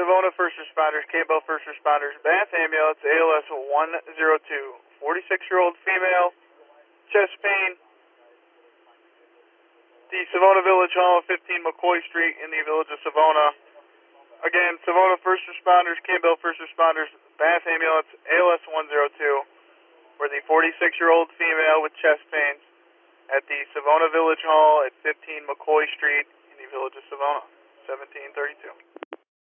Savona First Responders, Campbell First Responders, Bath Ambulance, ALS 102. 46-year-old female, chest pain. The Savona Village Hall, 15 McCoy Street in the village of Savona. Again, Savona First Responders, Campbell First Responders, Bath Ambulance, ALS 102. For the 46-year-old female with chest pains at the Savona Village Hall at 15 McCoy Street in the village of Savona, 1732.